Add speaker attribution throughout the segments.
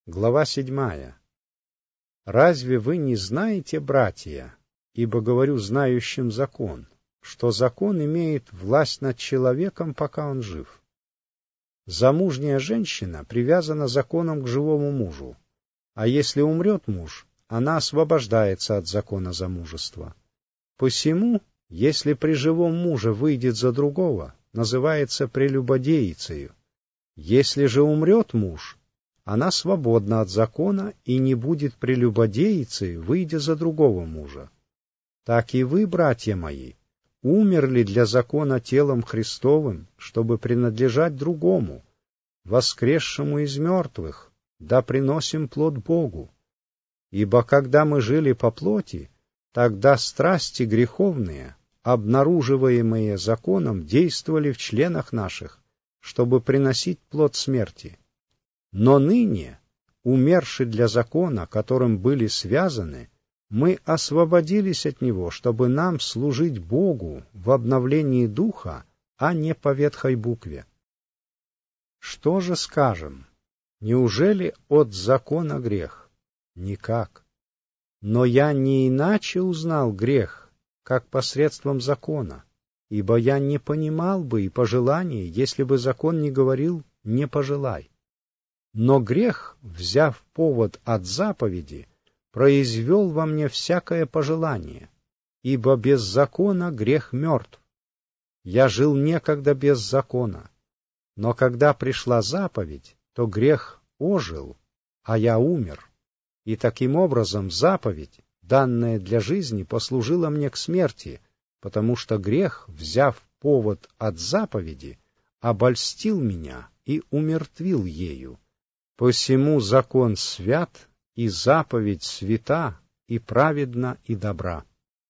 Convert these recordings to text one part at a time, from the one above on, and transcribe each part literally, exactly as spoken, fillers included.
Speaker 1: Глава седьмая. «Разве вы не знаете, братья, ибо говорю знающим закон, что закон имеет власть над человеком, пока он жив? Замужняя женщина привязана законом к живому мужу, а если умрет муж, она освобождается от закона замужества. Посему, если при живом муже выйдет за другого, называется прелюбодеицею. Если же умрет муж, она свободна от закона и не будет прелюбодеицей, выйдя за другого мужа. Так и вы, братья мои, умерли для закона телом Христовым, чтобы принадлежать другому, воскресшему из мертвых, да приносим плод Богу. Ибо когда мы жили по плоти, тогда страсти греховные, обнаруживаемые законом, действовали в членах наших, чтобы приносить плод смерти. Но ныне, умерши для закона, которым были связаны, мы освободились от него, чтобы нам служить Богу в обновлении духа, а не по ветхой букве. Что же скажем? Неужели от закона грех? Никак. Но я не иначе узнал грех, как посредством закона, ибо я не понимал бы и пожелания, если бы закон не говорил «не пожелай». Но грех, взяв повод от заповеди, произвел во мне всякое пожелание, ибо без закона грех мертв. Я жил некогда без закона, но когда пришла заповедь, то грех ожил, а я умер. И таким образом заповедь, данная для жизни, послужила мне к смерти, потому что грех, взяв повод от заповеди, обольстил меня и умертвил ею. Посему закон свят, и заповедь свята, и праведна, и добра.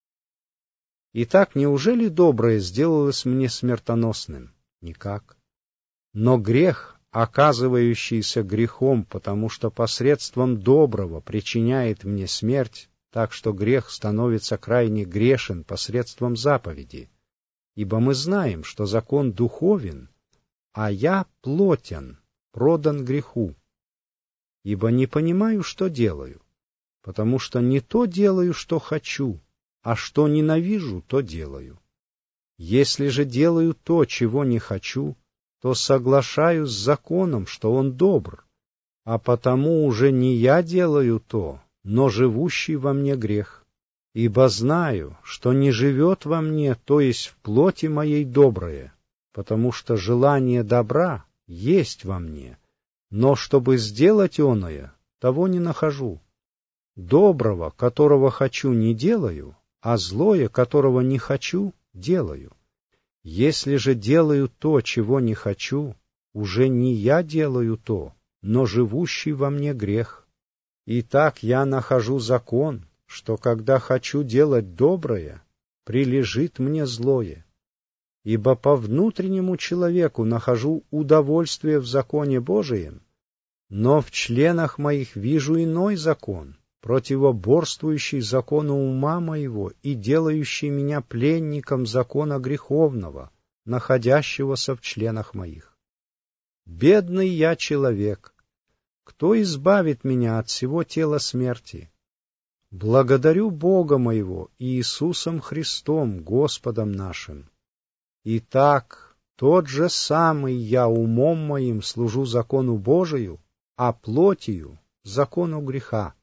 Speaker 1: Итак, неужели доброе сделалось мне смертоносным? Никак. Но грех, оказывающийся грехом, потому что посредством доброго причиняет мне смерть, так что грех становится крайне грешен посредством заповеди. Ибо мы знаем, что закон духовен, а я плотен, продан греху. Ибо не понимаю, что делаю, потому что не то делаю, что хочу, а что ненавижу, то делаю. Если же делаю то, чего не хочу, то соглашаюсь с законом, что он добр, а потому уже не я делаю то, но живущий во мне грех. Ибо знаю, что не живет во мне, то есть в плоти моей доброе, потому что желание добра есть во мне, но чтобы сделать оное, того не нахожу. Доброго, которого хочу, не делаю, а злое, которого не хочу, делаю. Если же делаю то, чего не хочу, уже не я делаю то, но живущий во мне грех. Итак, я нахожу закон, что когда хочу делать доброе, прилежит мне злое. Ибо по внутреннему человеку нахожу удовольствие в законе Божием, но в членах моих вижу иной закон, противоборствующий закону ума моего и делающий меня пленником закона греховного, находящегося в членах моих. Бедный я человек! Кто избавит меня от всего тела смерти? Благодарю Бога моего Иисусом Христом, Господом нашим. Итак, тот же самый я умом моим служу закону Божию, а плотью — закону греха.